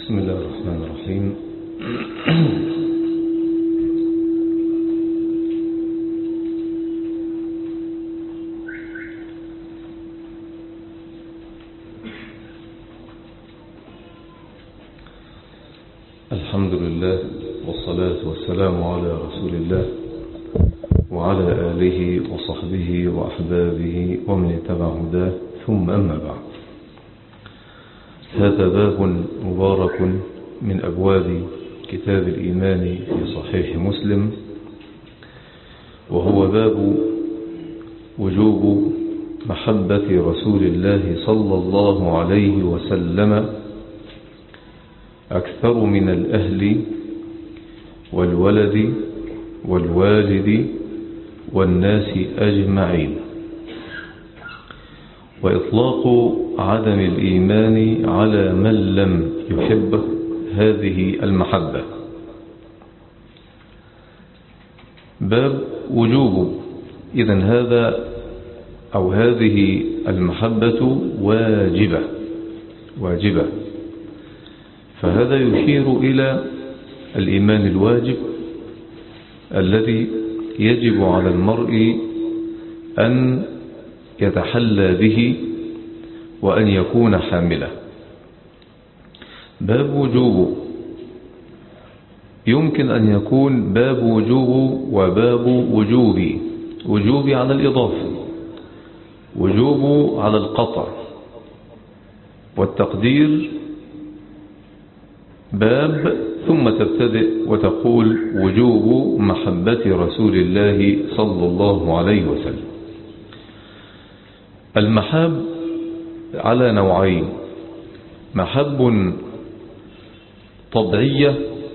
بسم الله الرحمن الرحيم. الحمد لله والصلاة والسلام على رسول الله وعلى آله وصحبه وأحبابه ومن اتبع هداه، ثم أما بعد. هذا باب مبارك من أبواب كتاب الإيمان في صحيح مسلم، وهو باب وجوب محبة رسول الله صلى الله عليه وسلم أكثر من الأهل والولد والوالد والناس أجمعين، وإطلاق عدم الإيمان على من لم يحب هذه المحبة. باب وجوب، إذن هذا أو هذه المحبة واجبة، فهذا يشير إلى الإيمان الواجب الذي يجب على المرء أن يتحلى به وأن يكون حامله. باب وجوب يمكن أن يكون باب وجوب وباب وجوب على الإضافة، وجوب على القطع، والتقدير باب ثم تبتدئ وتقول وجوب محبة رسول الله صلى الله عليه وسلم. المحاب على نوعين: محب طبيعية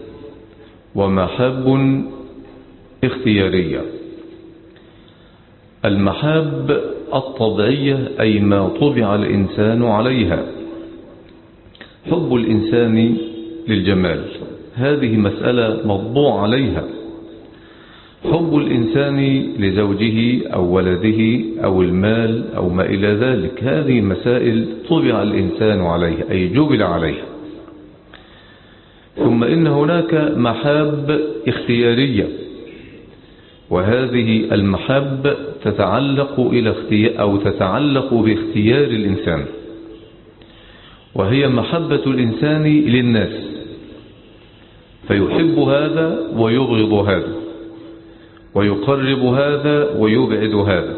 ومحب اختيارية. المحاب الطبيعية أي ما طبع الإنسان عليها، حب الإنسان للجمال، هذه مسألة مطبوع عليها. حب الإنسان لزوجه أو ولده أو المال أو ما إلى ذلك، هذه مسائل طبع الإنسان عليها أي جبل عليها. ثم إن هناك محاب اختيارية، وهذه المحاب تتعلق باختيار الإنسان، وهي محبة الإنسان للناس، فيحب هذا ويبغض هذا، ويقرب هذا ويبعد هذا.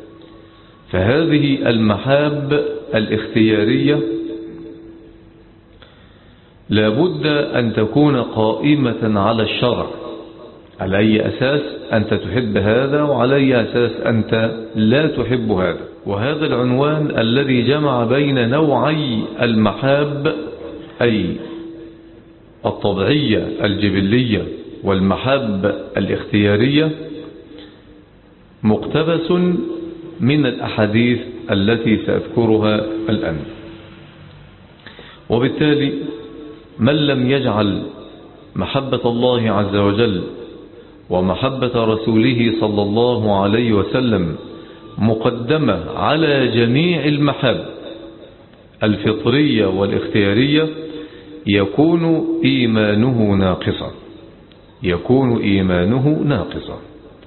فهذه المحاب الاختيارية لابد أن تكون قائمة على الشرع، على أي أساس أنت تحب هذا وعلى أي أساس أنت لا تحب هذا. وهذا العنوان الذي جمع بين نوعي المحاب، أي الطبيعية الجبلية والمحبة الاختيارية، مقتبس من الأحاديث التي سأذكرها الآن. وبالتالي من لم يجعل محبة الله عز وجل ومحبة رسوله صلى الله عليه وسلم مقدمة على جميع المحاب الفطرية والاختيارية يكون إيمانه ناقصا.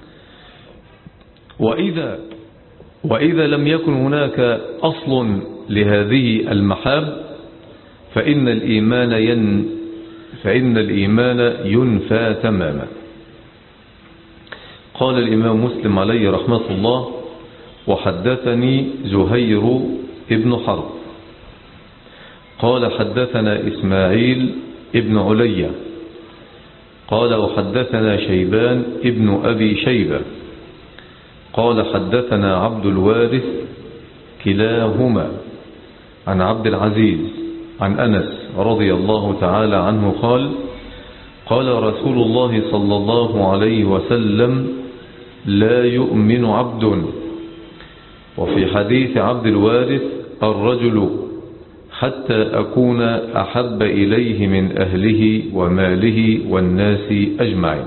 وإذا لم يكن هناك أصل لهذه المحاب فإن الإيمان ينفى تماما. قال الإمام مسلم عليه رحمة الله: وحدثني زهير ابن حرب قال حدثنا إسماعيل ابن عليا قال وحدثنا شيبان ابن أبي شيبة قال حدثنا عبد الوارث كلاهما عن عبد العزيز عن أنس رضي الله تعالى عنه قال رسول الله صلى الله عليه وسلم: لا يؤمن عبد. وفي حديث عبد الوارث: الرجل حتى أكون أحب إليه من أهله وماله والناس أجمعين.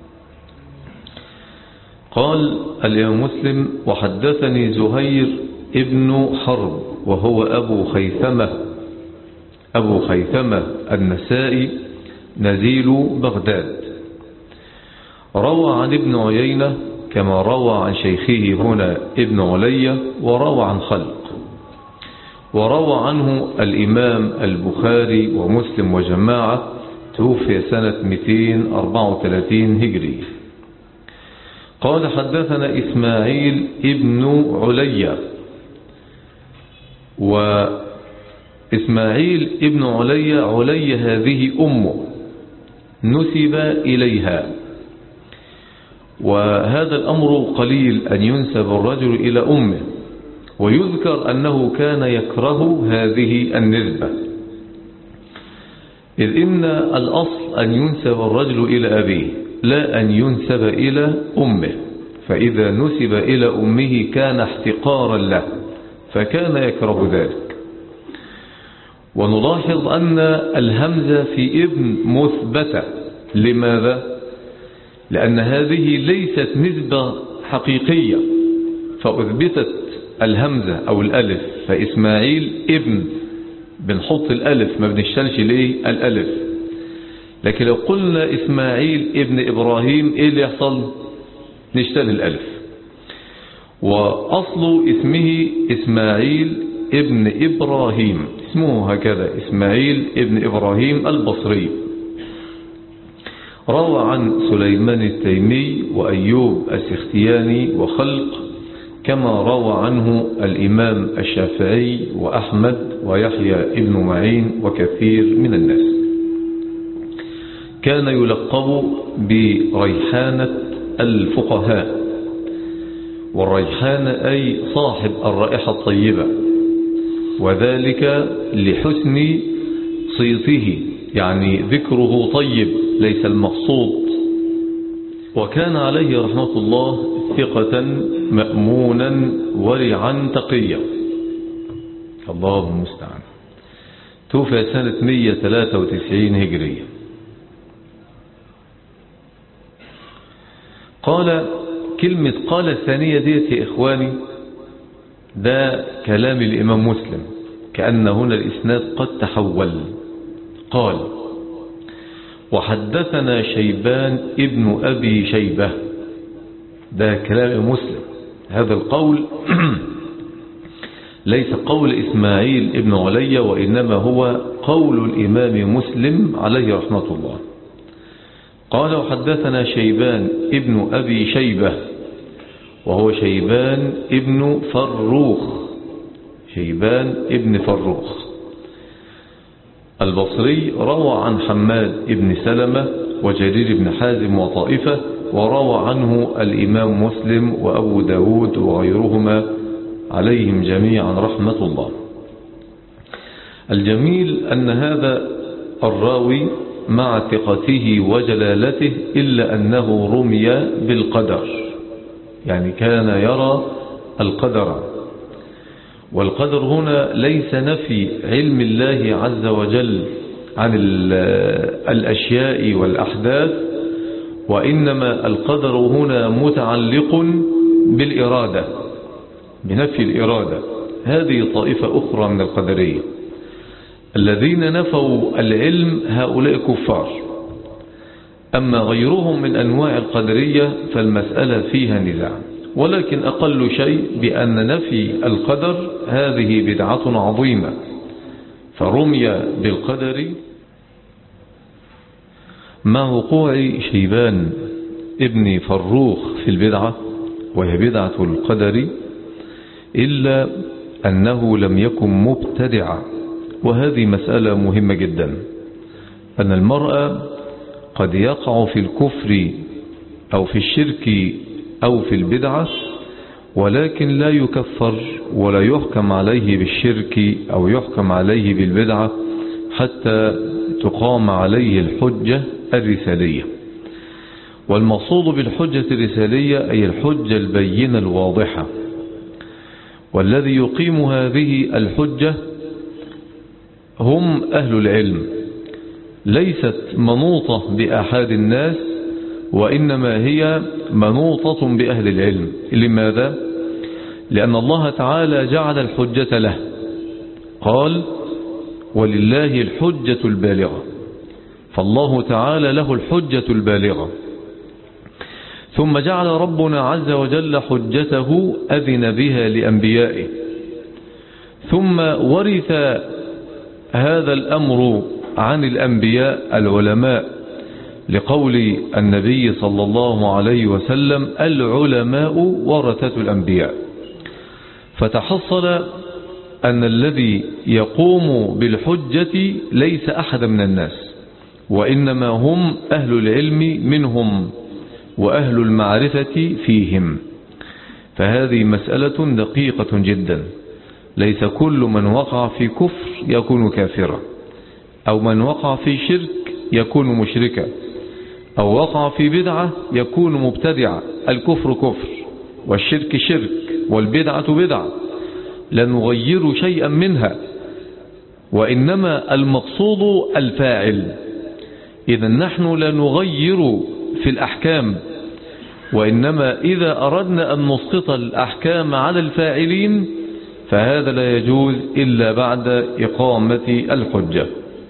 قال الإمام مسلم: وحدثني زهير ابن حرب وهو أبو خيثمة أبو خيثمة النسائي نزيل بغداد. روى عن ابن عيينة كما روى عن شيخه هنا ابن علي، وروى عن خلق، وروى عنه الإمام البخاري ومسلم وجماعة، توفي سنة 234 هجري. قال حدثنا إسماعيل ابن علي، وإسماعيل ابن علي هذه أمه نسب إليها، وهذا الأمر قليل أن ينسب الرجل إلى أمه، ويذكر أنه كان يكره هذه النسبة، إذ إن الأصل أن ينسب الرجل إلى أبيه لا أن ينسب إلى أمه، فإذا نسب إلى أمه كان احتقارا له، فكان يكره ذلك. ونلاحظ أن الهمزة في ابن مثبتة. لماذا؟ لأن هذه ليست نسبة حقيقية، فأثبتت الهمزة أو الألف، فإسماعيل ابن بنحط الألف، ما بنشتلش ليه الألف. لكن لو قلنا إسماعيل ابن إبراهيم إيه اللي يحصل؟ نشتل الألف. وأصل اسمه إسماعيل ابن إبراهيم، اسمه هكذا إسماعيل ابن إبراهيم البصري. روى عن سليمان التيمي وأيوب السختياني وخلق، كما روى عنه الإمام الشافعي وأحمد ويحيى ابن معين وكثير من الناس. كان يلقب بريحانة الفقهاء، والريحان أي صاحب الرائحة الطيبة، وذلك لحسن صيته، يعني ذكره طيب ليس المقصود. وكان عليه رحمة الله ثقة مأمونا ورعا تقيا، الله المستعان. توفي سنة 193 هجرية. قال كلمة قال الثانية ديت يا إخواني، ده كلام الإمام مسلم، كأن هنا الإسناد قد تحول. قال وحدثنا شيبان ابن أبي شيبة، ده كلام مسلم. هذا القول ليس قول إسماعيل ابن علي، وإنما هو قول الإمام مسلم عليه رحمة الله. قال وحدثنا شيبان ابن أبي شيبة، وهو شيبان ابن فروخ، شيبان ابن فروخ البصري. روى عن حماد ابن سلمة وجرير بن حازم وطائفة، وروى عنه الإمام مسلم وأبو داود وغيرهما عليهم جميعا رحمة الله. الجميل أن هذا الراوي مع ثقته وجلالته إلا أنه رمي بالقدر، يعني كان يرى القدر. والقدر هنا ليس نفي علم الله عز وجل عن الأشياء والأحداث، وإنما القدر هنا متعلق بالإرادة، بنفي الإرادة. هذه طائفة أخرى من القدرية. الذين نفوا العلم هؤلاء كفار، أما غيرهم من أنواع القدرية فالمسألة فيها نزاع، ولكن أقل شيء بأن نفي القدر هذه بدعة عظيمة، فرمي بالقدر مع وقوع شيبان ابن فروخ في البدعة، وهي بدعة القدر، إلا أنه لم يكن مبتدعا. وهذه مسألة مهمة جدا، أن المرأة قد يقع في الكفر أو في الشرك أو في البدعة، ولكن لا يكفر ولا يحكم عليه بالشرك أو يحكم عليه بالبدعة حتى تقام عليه الحجة الرسالية. والمقصود بالحجة الرسالية أي الحجة البينة الواضحة، والذي يقيم هذه الحجة هم أهل العلم، ليست منوطة بأحد الناس، وإنما هي منوطة بأهل العلم. لماذا؟ لأن الله تعالى جعل الحجة له، قال ولله الحجة البالغة، فالله تعالى له الحجة البالغة. ثم جعل ربنا عز وجل حجته أذن بها لأنبيائه، ثم ورث هذا الأمر عن الأنبياء العلماء، لقول النبي صلى الله عليه وسلم: العلماء ورثة الأنبياء. فتحصل أن الذي يقوم بالحجة ليس أحد من الناس، وإنما هم أهل العلم منهم وأهل المعرفة فيهم. فهذه مسألة دقيقة جدا، ليس كل من وقع في كفر يكون كافرا، أو من وقع في شرك يكون مشركا، أو وقع في بدعة يكون مبتدعا. الكفر كفر، والشرك شرك، والبدعة بدعة، لا نغير شيئا منها، وإنما المقصود الفاعل. إذا نحن لا نغير في الأحكام، وإنما إذا أردنا أن نسقط الأحكام على الفاعلين فهذا لا يجوز إلا بعد إقامة الحجة.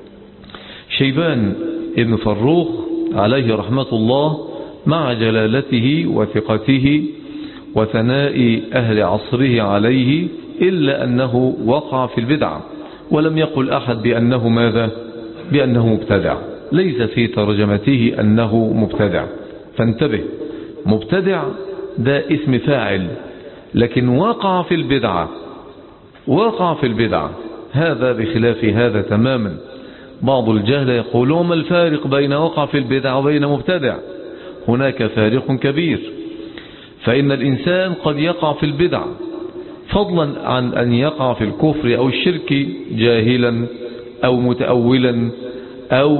شيبان ابن فروخ عليه رحمة الله مع جلالته وثقته وثناء أهل عصره عليه، إلا أنه وقع في البدعة، ولم يقل أحد بأنه ماذا؟ بأنه مبتدع، ليس في ترجمته أنه مبتدع. فانتبه، مبتدع ده اسم فاعل، لكن وقع في البدعة، وقع في البدعة هذا بخلاف هذا تماما. بعض الجهل يقولون: ما الفارق بين وقع في البدعة وبين مبتدع؟ هناك فارق كبير، فإن الإنسان قد يقع في البدعة فضلا عن أن يقع في الكفر أو الشرك جاهلا أو متأولا أو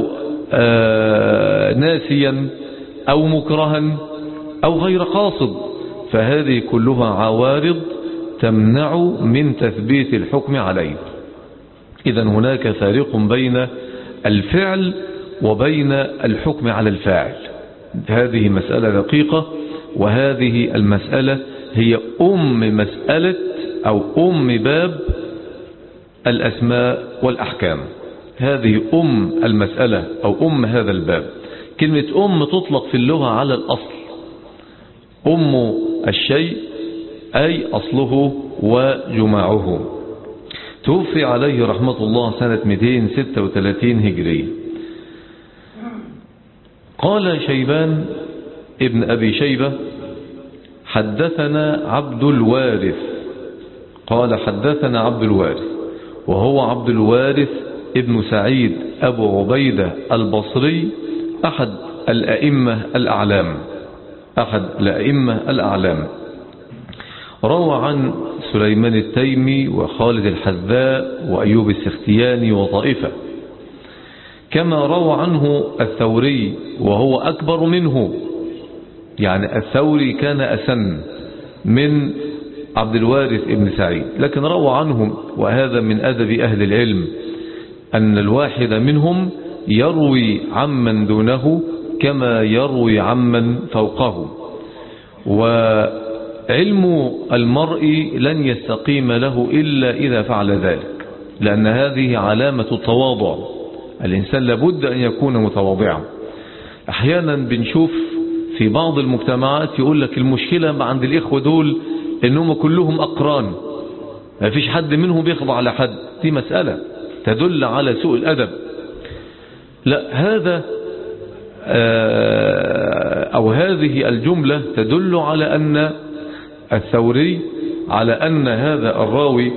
ناسيا أو مكرها أو غير قاصد، فهذه كلها عوارض تمنع من تثبيت الحكم عليه. إذا هناك فارق بين الفعل وبين الحكم على الفاعل. هذه مسألة دقيقة، وهذه المسألة هي مسألة أو باب الأسماء والأحكام. هذه المسألة أو هذا الباب. كلمة تطلق في اللغة على الأصل، الشيء أي أصله وجماعه. توفي عليه رحمة الله سنة 236 هجرية. قال شيبان ابن أبي شيبة: حدثنا عبد الوارث. قال: حدثنا عبد الوارث، وهو عبد الوارث ابن سعيد أبو عبيدة البصري، أحد الأئمة الأعلام. روى عن سليمان التيمي وخالد الحذاء وأيوب السختياني وطائفة، كما روى عنه الثوري وهو أكبر منه، يعني الثوري كان أسن من عبد الوارث ابن سعيد، لكن روى عنهم. وهذا من أدب أهل العلم، أن الواحد منهم يروي عمن دونه كما يروي عمن فوقه. وعلم المرء لن يستقيم له إلا إذا فعل ذلك، لأن هذه علامة التواضع. الإنسان لابد أن يكون متواضعا. أحيانا بنشوف في بعض المجتمعات يقول لك المشكلة عند الإخوة دول إنهم كلهم أقران، ما فيش حد منهم بيخضع لحد. دي مسألة تدل على سوء الأدب. لا، هذا أو هذه الجملة تدل على أن الثوري، على أن هذا الراوي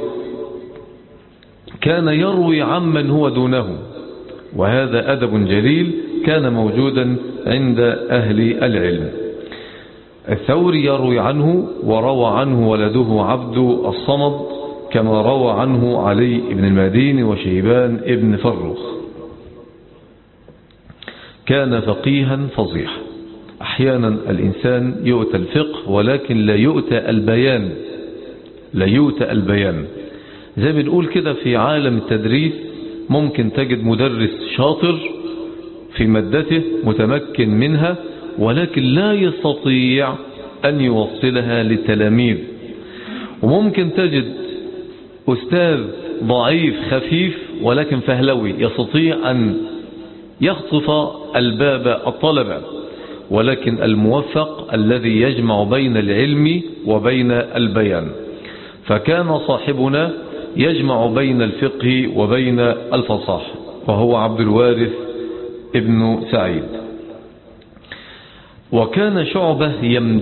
كان يروي عمن هو دونه، وهذا أدب جليل كان موجودا عند أهل العلم. الثوري يروي عنه، وروى عنه ولده عبد الصمد، كما روى عنه علي بن المديني وشيبان ابن فروخ. كان فقيها فصيحا. أحيانا الإنسان يؤتى الفقه ولكن لا يؤتى البيان. زي ما نقول كده في عالم التدريس، ممكن تجد مدرس شاطر في مادته متمكن منها، ولكن لا يستطيع أن يوصلها للتلاميذ. وممكن تجد أستاذ ضعيف خفيف ولكن فهلوي يستطيع أن يخطف الباب الطلبة، ولكن الموفق الذي يجمع بين العلم وبين البيان. فكان صاحبنا يجمع بين الفقه وبين الفصاحة، وهو عبد الوارث ابن سعيد. وكان شعبة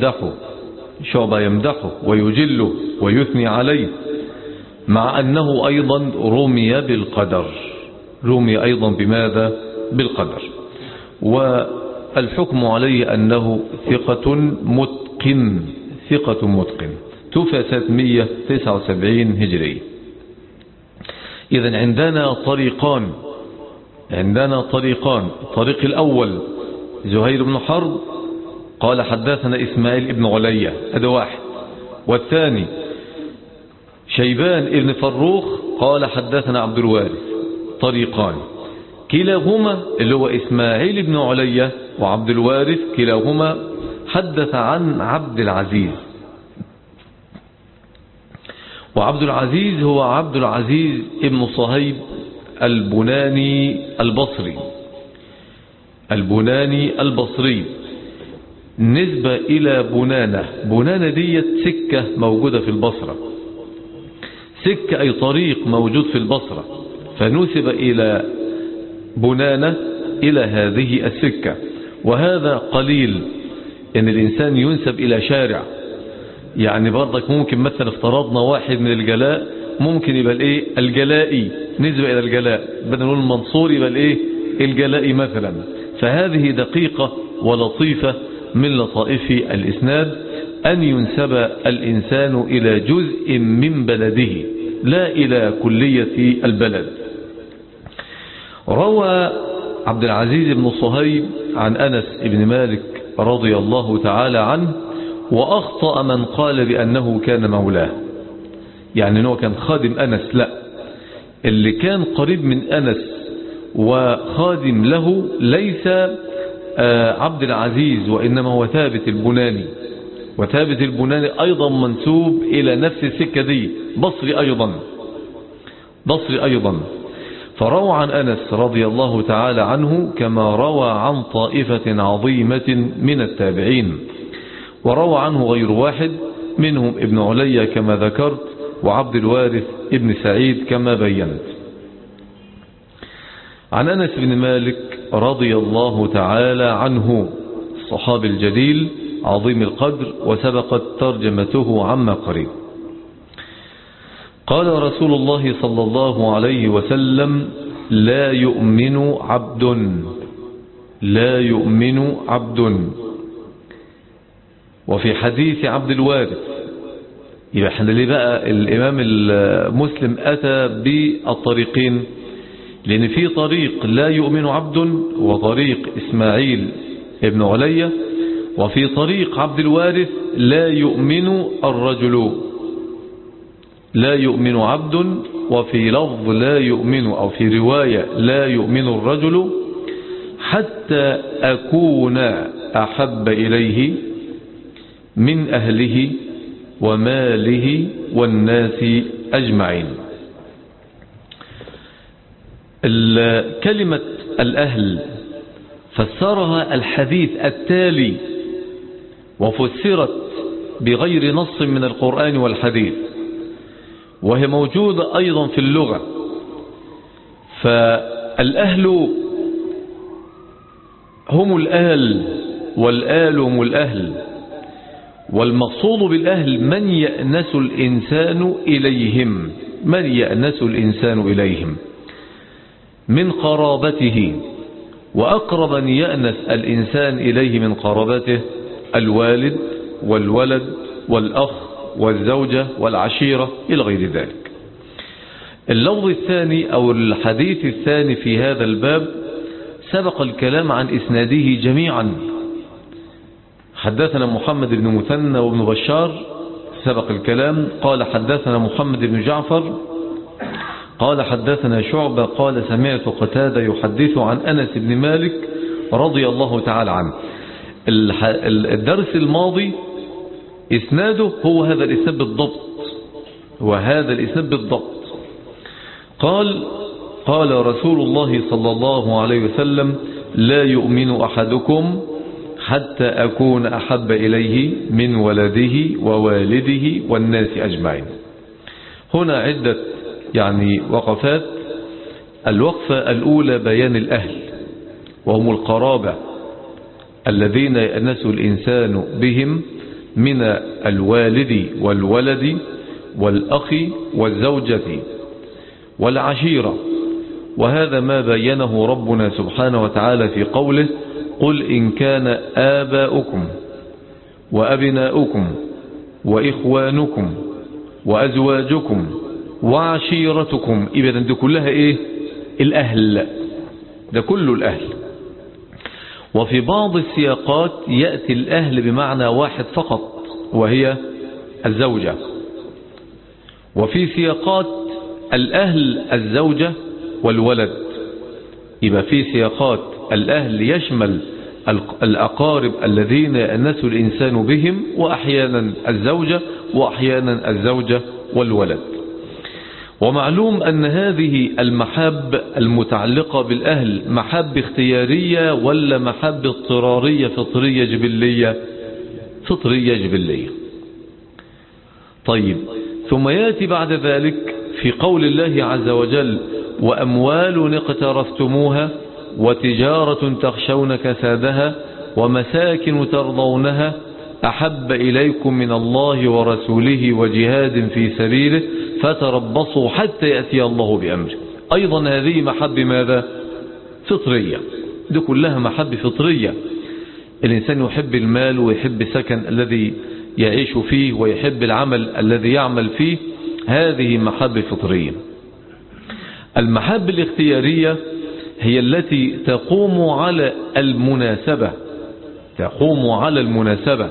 يمدحه ويجله ويثني عليه، مع أنه أيضا رمي بالقدر، رمي أيضا بماذا؟ بالقدر. والحكم عليه أنه ثقة متقن، ثقة متقن، توفى سنة 179 هجرية. إذن عندنا طريقان، الطريق الأول زهير بن حرب قال حدثنا إسماعيل بن علية، هذا واحد. والثاني شيبان بن فروخ قال حدثنا عبد الوارث، طريقان، كلاهما اللي هو إسماعيل بن علية وعبد الوارث كلاهما حدث عن عبد العزيز. وعبد العزيز هو عبد العزيز ابن صهيب البناني البصري، نسبة إلى بنانة ديت سكة موجودة في البصرة، سكة أي طريق موجود في البصرة، فنسب إلى بنانة إلى هذه السكة. وهذا قليل إن الإنسان ينسب إلى شارع، يعني برضك ممكن مثلا افترضنا واحد من الجلاء ممكن يبقى الايه الجلائي، نسبة إلى الجلاء، بدل نقول المنصور يبقى الايه الجلائي مثلا. فهذه دقيقة ولطيفة من لطائف الإسناد، أن ينسب الإنسان إلى جزء من بلده لا إلى كلية البلد. روى عبد العزيز بن صهيب عن أنس بن مالك رضي الله تعالى عنه، وأخطأ من قال بأنه كان مولاه، يعني أنه كان خادم أنس، لا، اللي كان قريب من أنس وخادم له ليس عبد العزيز، وإنما هو ثابت البناني. وثابت البناني أيضا منسوب إلى نفس السكة دي، بصري أيضا. فروى عن أنس رضي الله تعالى عنه كما روى عن طائفة عظيمة من التابعين، وروى عنه غير واحد منهم ابن علي كما ذكرت، وعبد الوارث ابن سعيد كما بينت. عن أنس بن مالك رضي الله تعالى عنه، الصحابي الجليل عظيم القدر، وسبقت ترجمته عما قريب. قال رسول الله صلى الله عليه وسلم: لا يؤمن عبد. وفي حديث عبد الوارث، يبقى احنا ليه بقى الإمام المسلم أتى بالطريقين؟ لأن في طريق لا يؤمن عبد، وطريق إسماعيل ابن علية، وفي طريق عبد الوارث لا يؤمن الرجل، لا يؤمن عبد، وفي لفظ لا يؤمن، أو في رواية لا يؤمن الرجل حتى أكون أحب إليه من أهله وماله والناس أجمعين. كلمة الأهل فسرها الحديث التالي، وفسرت بغير نص من القرآن والحديث، وهي موجودة أيضا في اللغة. فالأهل هم الآل، والآل هم الأهل، والمقصود بالأهل من يأنس الإنسان إليهم، من قرابته، وأقرب أن يأنس الإنسان إليه من قرابته الوالد والولد والأخ والزوجة والعشيرة إلى غير ذلك. اللفظ الثاني أو الحديث الثاني في هذا الباب سبق الكلام عن إسناده جميعا. حدثنا محمد بن مثنى وابن بشار، سبق الكلام. قال حدثنا محمد بن جعفر قال حدثنا شعبة قال سمعت قتادة يحدث عن أنس بن مالك رضي الله تعالى عنه. الدرس الماضي إسناده هو هذا الإسناد بالضبط، قال قال رسول الله صلى الله عليه وسلم: لا يؤمن أحدكم حتى أكون أحب إليه من ولده ووالده والناس أجمعين. هنا عدة وقفات. الوقفة الأولى بيان الأهل، وهم القرابة الذين يأنس الإنسان بهم من الوالد والولد والأخ والزوجة والعشيرة، وهذا ما بينه ربنا سبحانه وتعالى في قوله: قل إن كان آباؤكم وأبناؤكم وإخوانكم وأزواجكم وعشيرتكم. إذن دي كلها إيه؟ الأهل، ده كله الأهل. وفي بعض السياقات يأتي الأهل بمعنى واحد فقط وهي الزوجة، وفي سياقات الأهل الزوجة والولد. يبقى في سياقات الأهل يشمل الأقارب الذين يأنس الإنسان بهم، وأحيانا الزوجة، وأحيانا الزوجة والولد. ومعلوم أن هذه المحاب المتعلقة بالأهل محاب اختيارية ولا محاب اضطرارية فطرية جبلية؟ فطرية جبلية. طيب، ثم يأتي بعد ذلك في قول الله عز وجل: وأموال اقترفتموها وتجارة تخشون كسادها ومساكن ترضونها أحب إليكم من الله ورسوله وجهاد في سبيله فتربصوا حتى يأتي الله بأمره. أيضا هذه محبة ماذا؟ فطرية. دي كلها محبة فطرية. الإنسان يحب المال ويحب السكن الذي يعيش فيه ويحب العمل الذي يعمل فيه، هذه محبة فطرية. المحبة الاختيارية هي التي تقوم على المناسبة، تقوم على المناسبة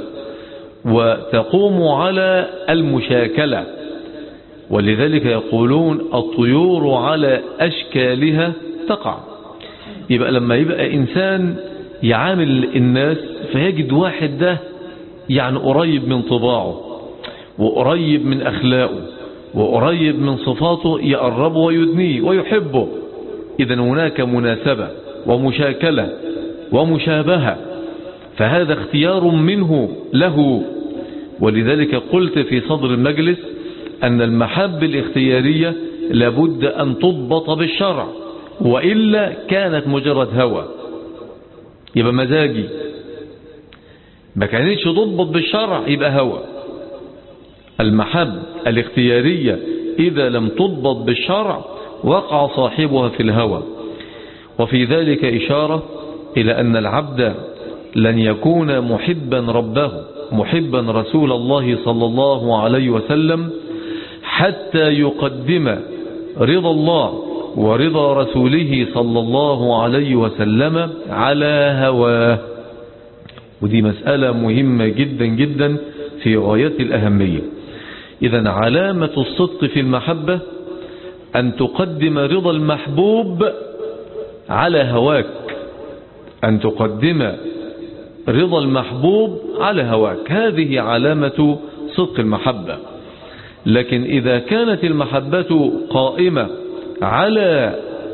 وتقوم على المشاكلة. ولذلك يقولون: الطيور على أشكالها تقع. يبقى لما يبقى إنسان يعامل الناس فيجد واحد ده قريب من طباعه وقريب من أخلاقه وقريب من صفاته، يقربه ويدنيه ويحبه. إذا هناك مناسبة ومشاكلة ومشابهة، فهذا اختيار منه له. ولذلك قلت في صدر المجلس أن المحبة الاختيارية لابد أن تضبط بالشرع، وإلا كانت مجرد هوى، يبقى مزاجي. ما كانتش تضبط بالشرع يبقى هوى. المحبة الاختيارية إذا لم تضبط بالشرع وقع صاحبها في الهوى. وفي ذلك إشارة إلى أن العبد لن يكون محبا ربه محبا رسول الله صلى الله عليه وسلم حتى يقدم رضا الله ورضا رسوله صلى الله عليه وسلم على هواه. ودي مسألة مهمة جدا جدا في غاية الأهمية. إذن علامة الصدق في المحبة أن تقدم رضا المحبوب على هواك، أن تقدم رضا المحبوب على هواك، هذه علامة صدق المحبة. لكن إذا كانت المحبة قائمة على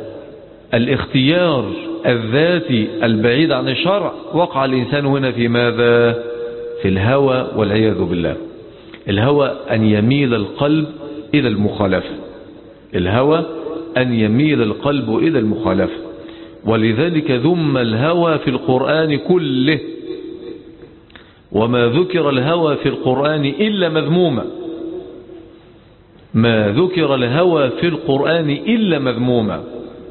الاختيار الذاتي البعيد عن الشرع، وقع الإنسان هنا في ماذا؟ في الهوى والعياذ بالله. الهوى أن يميل القلب إلى المخالفة، الهوى أن يميل القلب إلى المخالفة. ولذلك ذم الهوى في القرآن كله، وما ذكر الهوى في القرآن إلا مذموما، ما ذكر الهوى في القرآن إلا مذموما.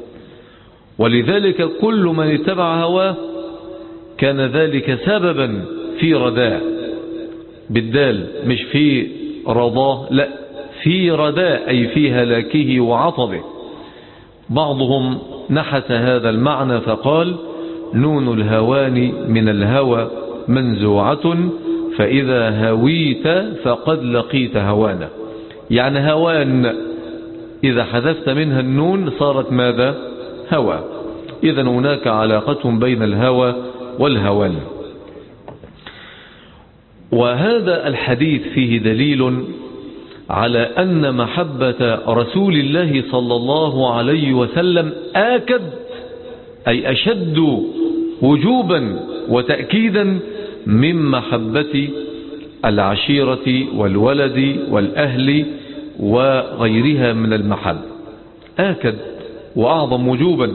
ولذلك كل من اتبع هواه كان ذلك سببا في رداء، بالدال مش في رضاه، لا في رداء، أي في هلاكه وعطبه. بعضهم نحت هذا المعنى فقال: نون الهوان من الهوى منزوعة، فإذا هويت فقد لقيت هوانا. يعني هوان إذا حذفت منها النون صارت ماذا؟ هوى. إذن هناك علاقة بين الهوى والهوان. وهذا الحديث فيه دليل على أن محبة رسول الله صلى الله عليه وسلم آكد أي أشد وجوبا وتأكيدا من محبة العشيرة والولد والأهل وغيرها من المحب، آكد وأعظم وجوبا.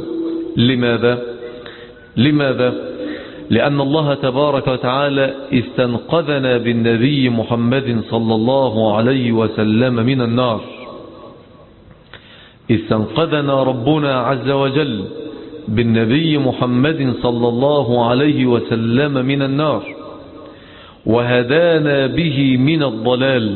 لماذا؟ لأن الله تبارك وتعالى استنقذنا بالنبي محمد صلى الله عليه وسلم من النار. استنقذنا ربنا عز وجل بالنبي محمد صلى الله عليه وسلم من النار، وهدانا به من الضلال،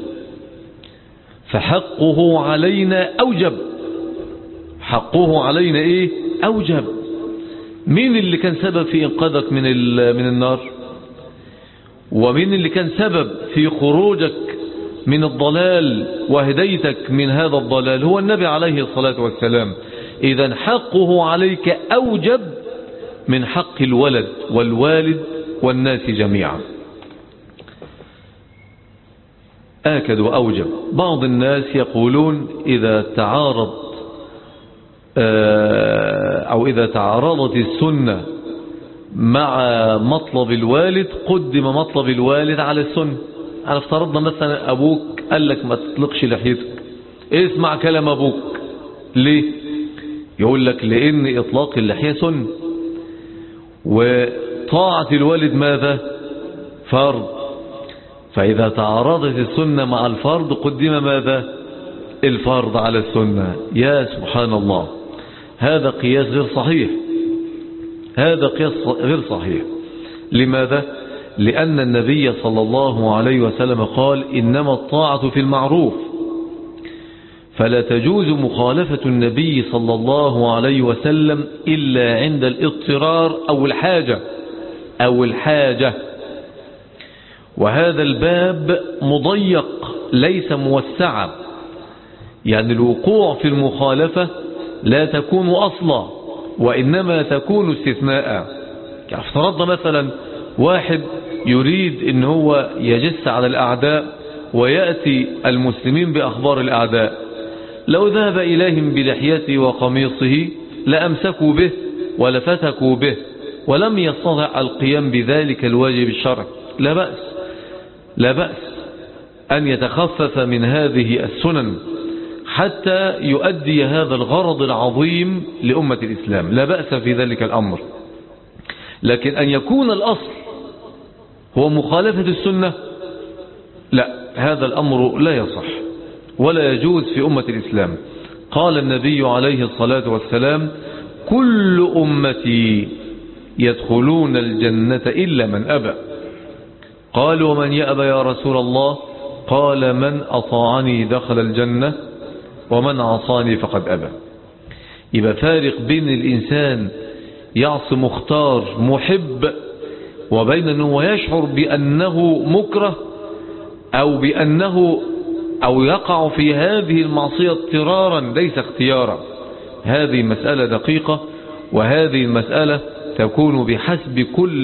فحقه علينا أوجب. حقه علينا إيه؟ أوجب. مين اللي كان سبب في إنقاذك من النار؟ ومين اللي كان سبب في خروجك من الضلال وهديتك من هذا الضلال؟ هو النبي عليه الصلاة والسلام. إذن حقه عليك أوجب من حق الولد والوالد والناس جميعا. آكد وأوجب. بعض الناس يقولون إذا تعارضت السنة مع مطلب الوالد قدم مطلب الوالد على السنة. أنا افترضنا مثلا أبوك قال لك ما تطلقش لحيتك، اسمع كلام أبوك. ليه؟ يقول لك لأن إطلاق اللحية سنة، وطاعة الوالد ماذا؟ فرض. فإذا تعارضت السنة مع الفرض قدم ماذا؟ الفرض على السنة. يا سبحان الله، هذا قياس غير صحيح. هذا قياس غير صحيح. لماذا؟ لأن النبي صلى الله عليه وسلم قال إنما الطاعة في المعروف، فلا تجوز مخالفة النبي صلى الله عليه وسلم إلا عند الاضطرار أو الحاجة. وهذا الباب مضيق ليس موسعا، يعني الوقوع في المخالفة لا تكون أصلا وإنما تكون استثناء. افترضنا مثلا واحد يريد ان هو يجس على الأعداء ويأتي المسلمين بأخبار الأعداء، لو ذهب إليهم بلحيته وقميصه لأمسكوا به ولفتكوا به ولم يستطع القيام بذلك الواجب الشرعي. لا بأس أن يتخفف من هذه السنن حتى يؤدي هذا الغرض العظيم لأمة الإسلام، لا بأس في ذلك الأمر. لكن أن يكون الأصل هو مخالفة السنة، لا، هذا الأمر لا يصح ولا يجوز في أمة الإسلام. قال النبي عليه الصلاة والسلام كل أمتي يدخلون الجنة إلا من أبى. قال ومن يأبى يا رسول الله؟ قال من أطاعني دخل الجنة ومن عصاني فقد أبى. يبقى فارق بين الإنسان يعصي مختار محب وبين أنه يشعر بأنه مكره أو يقع في هذه المعصية اضطرارا ليس اختيارا. هذه مسألة دقيقة، وهذه المسألة تكون بحسب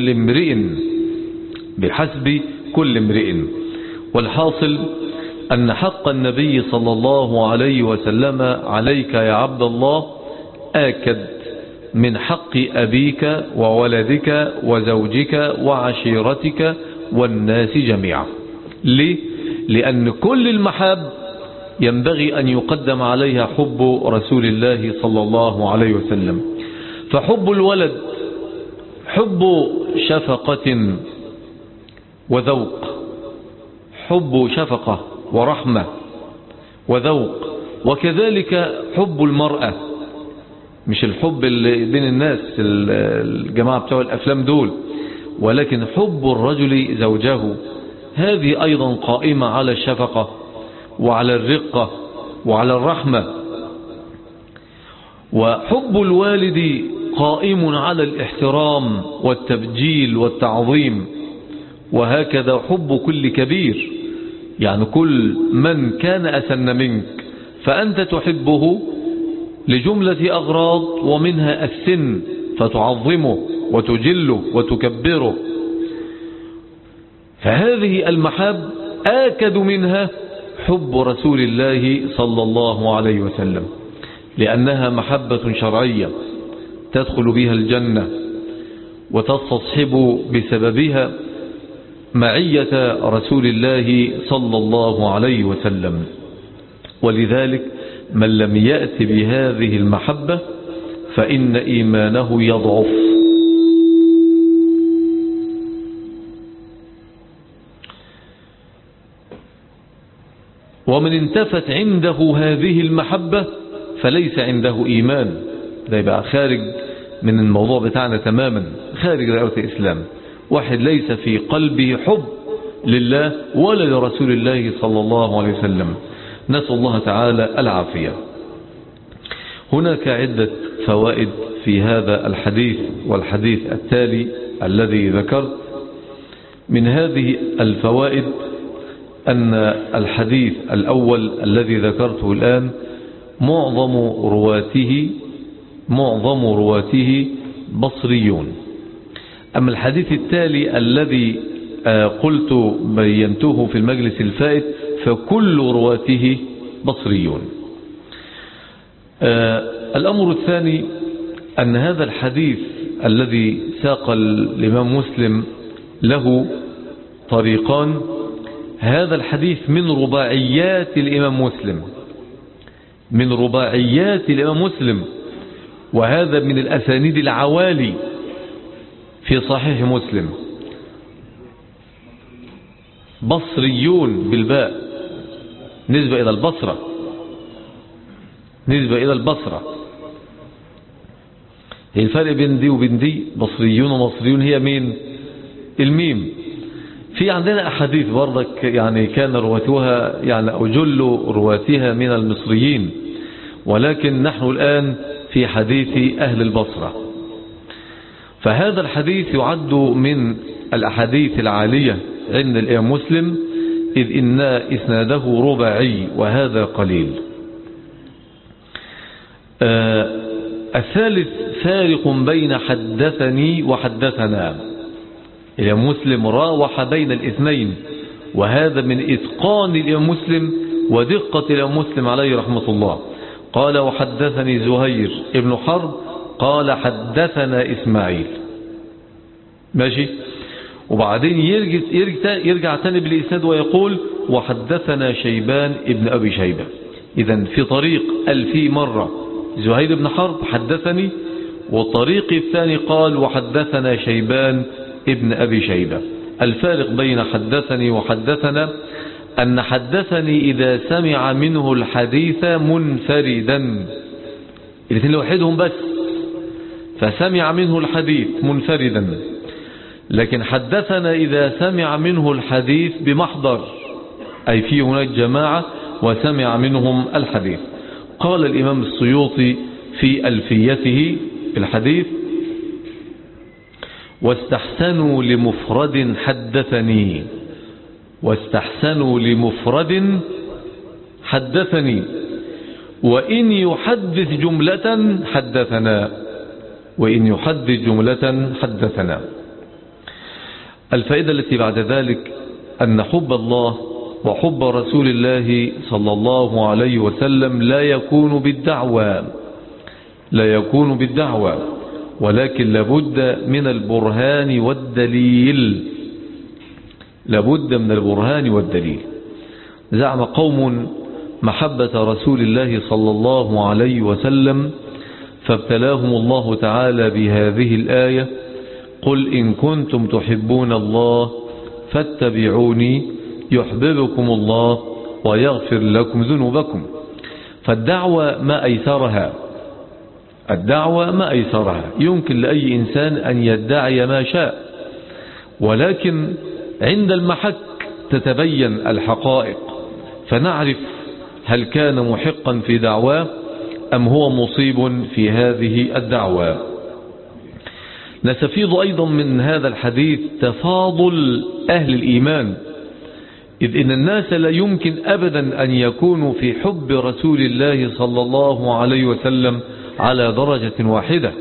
كل امرئ. والحاصل أن حق النبي صلى الله عليه وسلم عليك يا عبد الله آكد من حق أبيك وولدك وزوجك وعشيرتك والناس جميعا. ليه؟ لأن كل المحاب ينبغي أن يقدم عليها حب رسول الله صلى الله عليه وسلم. فحب الولد حب شفقة وذوق، حب شفقة ورحمة وذوق. وكذلك حب المرأة، مش الحب اللي بين الناس الجماعة بتوع الأفلام دول، ولكن حب الرجل زوجه، هذه أيضا قائمة على الشفقة وعلى الرقة وعلى الرحمة. وحب الوالد قائم على الاحترام والتبجيل والتعظيم. وهكذا حب كل كبير، يعني كل من كان أسن منك فأنت تحبه لجملة أغراض، ومنها السن فتعظمه وتجله وتكبره. فهذه المحاب آكد منها حب رسول الله صلى الله عليه وسلم، لأنها محبة شرعية تدخل بها الجنة وتستصحب بسببها معية رسول الله صلى الله عليه وسلم. ولذلك من لم يأت بهذه المحبة فإن إيمانه يضعف. ومن انتفت عنده هذه المحبة فليس عنده إيمان، ده يبقى خارج من الموضوع بتاعنا تماما، خارج دائرة الإسلام. واحد ليس في قلبه حب لله ولا لرسول الله صلى الله عليه وسلم، نسأل الله تعالى العافية. هناك عدة فوائد في هذا الحديث والحديث التالي الذي ذكرت. من هذه الفوائد أن الحديث الأول الذي ذكرته الآن معظم رواته بصريون. أما الحديث التالي الذي قلت بينته في المجلس الفائت فكل رواته بصريون. الأمر الثاني أن هذا الحديث الذي ساق الإمام مسلم له طريقان، هذا الحديث من رباعيات الإمام مسلم، وهذا من الأسانيد العوالي في صحيح مسلم. بصريون بالباء، نسبة إلى البصرة. هي الفرق بين دي وبين دي، بصريون ومصريون، هي مين؟ الميم. في عندنا أحاديث برضك يعني كان رواتها يعني أو جل رواتها من المصريين، ولكن نحن الآن في حديث أهل البصرة. فهذا الحديث يعد من الأحاديث العالية عند الإمام مسلم، إذ إن إسناده رباعي وهذا قليل. الثالث فارق بين حدثني وحدثنا. الإمام مسلم راوح بين الاثنين، وهذا من إتقان الإمام مسلم ودقة الإمام مسلم عليه رحمة الله. قال وحدثني زهير ابن حرب قال حدثنا إسماعيل، ماشي، وبعدين يرجع تاني بالإسناد ويقول وحدثنا شيبان ابن أبي شيبة. إذن في طريق في مرة زهير بن حرب حدثني، والطريق الثاني قال وحدثنا شيبان ابن أبي شيبة. الفارق بين حدثني وحدثنا أن حدثني إذا سمع منه الحديث منفردا، الاثنين لوحدهم بس، فسمع منه الحديث منفردا. لكن حدثنا إذا سمع منه الحديث بمحضر، أي في هناك جماعة وسمع منهم الحديث. قال الإمام السيوطي في ألفيته في الحديث واستحسنوا لمفرد حدثني، واستحسنوا لمفرد حدثني، وإن يحدث جملة حدثنا، وإن يحدث جملة حدثنا. الفائدة التي بعد ذلك أن حب الله وحب رسول الله صلى الله عليه وسلم لا يكون بالدعوة، ولكن لابد من البرهان والدليل. زعم قوم محبة رسول الله صلى الله عليه وسلم فابتلاهم الله تعالى بهذه الآية قل إن كنتم تحبون الله فاتبعوني يحببكم الله ويغفر لكم ذنوبكم. فالدعوة ما أيسرها، يمكن لأي إنسان أن يدعي ما شاء، ولكن عند المحك تتبين الحقائق، فنعرف هل كان محقا في دعواه أم هو مصيب في هذه الدعوة. نستفيد أيضا من هذا الحديث تفاضل أهل الإيمان، إذ إن الناس لا يمكن أبدا أن يكونوا في حب رسول الله صلى الله عليه وسلم على درجة واحدة،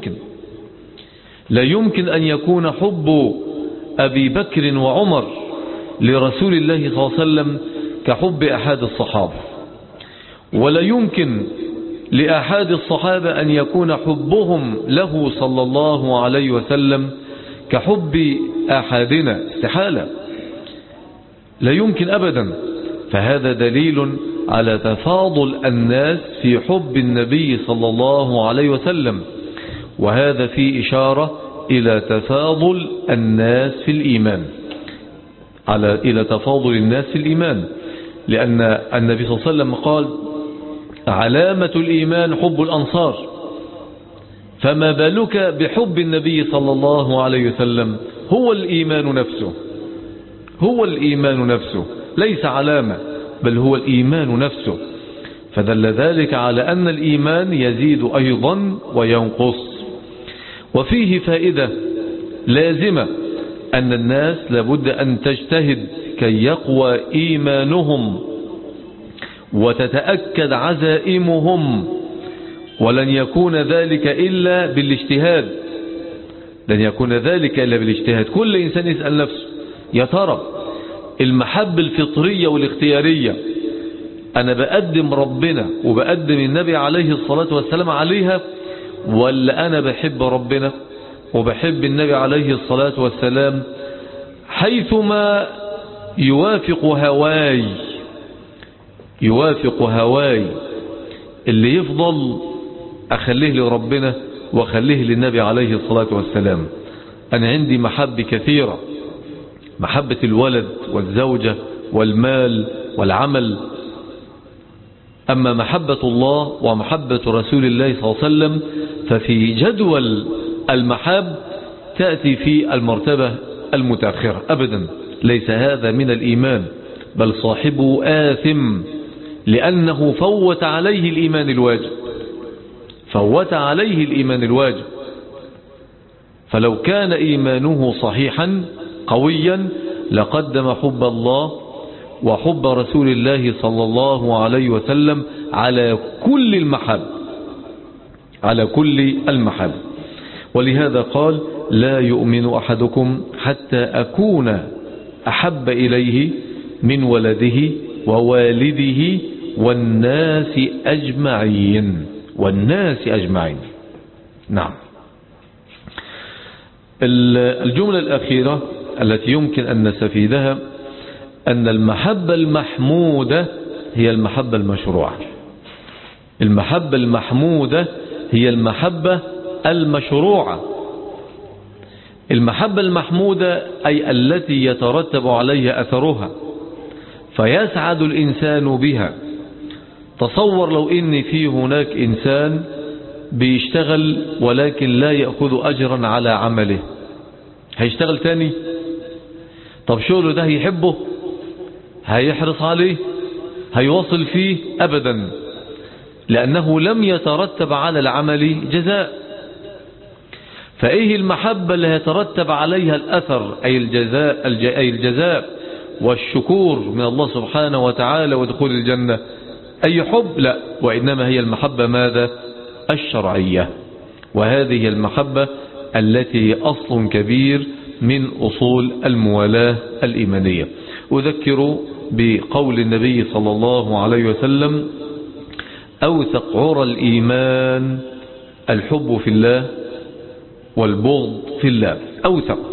لا يمكن أن يكون حب أبي بكر وعمر لرسول الله صلى الله عليه وسلم كحب أحد الصحابة، ولا يمكن لأحد الصحابة أن يكون حبهم له صلى الله عليه وسلم كحب أحدنا، استحالة، لا يمكن أبدا. فهذا دليل على تفاضل الناس في حب النبي صلى الله عليه وسلم، وهذا فيه إشارة إلى تفاضل الناس في الإيمان، إلى تفاضل الناس في الإيمان، لأن النبي صلى الله عليه وسلم قال علامة الإيمان حب الأنصار، فما بالك بحب النبي صلى الله عليه وسلم؟ هو الإيمان نفسه، هو الإيمان نفسه، ليس علامة بل هو الإيمان نفسه. فدل ذلك على أن الإيمان يزيد أيضا وينقص. وفيه فائدة لازمة أن الناس لابد أن تجتهد كي يقوى إيمانهم وتتأكد عزائمهم، ولن يكون ذلك إلا بالاجتهاد، لن يكون ذلك إلا بالاجتهاد. كل إنسان يسأل نفسه يا ترى المحبة الفطرية والاختيارية أنا بقدم ربنا وبقدم النبي عليه الصلاة والسلام عليها، ولا أنا بحب ربنا وبحب النبي عليه الصلاة والسلام حيثما يوافق هواي اللي يفضل أخليه لربنا وأخليه للنبي عليه الصلاة والسلام. أنا عندي محبة كثيرة، محبة الولد والزوجة والمال والعمل، أما محبة الله ومحبة رسول الله صلى الله عليه وسلم ففي جدول المحاب تأتي في المرتبة المتأخرة أبدا. ليس هذا من الإيمان، بل صاحبه آثم، لأنه فوت عليه الإيمان الواجب، فوت عليه الإيمان الواجب. فلو كان إيمانه صحيحا قويا لقدم حب الله وحب رسول الله صلى الله عليه وسلم على كل المحب، على كل المحب. ولهذا قال لا يؤمن أحدكم حتى أكون أحب إليه من ولده ووالده والناس أجمعين، والناس أجمعين. نعم. الجملة الأخيرة التي يمكن أن نستفيدها أن المحبة المحمودة هي المحبة المشروعة. المحبة المحمودة هي المحبة المشروعة. المحبة المحمودة أي التي يترتب عليها أثرها فيسعد الإنسان بها. تصور لو إن في هناك إنسان بيشتغل ولكن لا يأخذ أجرا على عمله، هيشتغل تاني؟ طب شغله ده هيحبه؟ هيحرص عليه؟ هيواصل فيه؟ أبدا، لأنه لم يترتب على العمل جزاء. فإيه المحبة اللي يترتب عليها الأثر أي الجزاء والشكور من الله سبحانه وتعالى ودخول الجنة؟ أي حب؟ لا، وإنما هي المحبة ماذا؟ الشرعية. وهذه المحبة التي هي أصل كبير من أصول الموالاة الإيمانية. أذكر بقول النبي صلى الله عليه وسلم أوثق عرى الإيمان الحب في الله والبغض في الله. أوثق،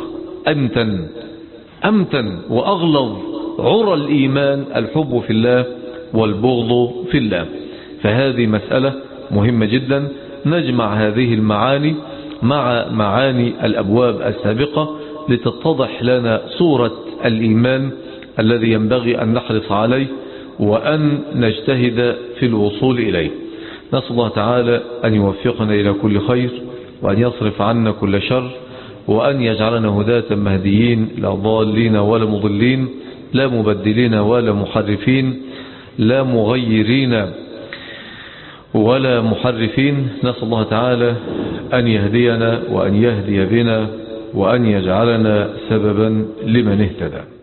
أمتن وأغلظ عرى الإيمان الحب في الله والبغض في الله. فهذه مسألة مهمة جدا، نجمع هذه المعاني مع معاني الأبواب السابقة لتتضح لنا صورة الإيمان الذي ينبغي أن نحرص عليه وأن نجتهد في الوصول إليه. نسأل الله تعالى أن يوفقنا إلى كل خير، وأن يصرف عنا كل شر، وأن يجعلنا هداة مهديين لا ضالين ولا مضلين، لا مبدلين ولا محرفين، لا مغيرين ولا محرفين. نسأل الله تعالى أن يهدينا وأن يهدي بنا وأن يجعلنا سببا لمن اهتدى.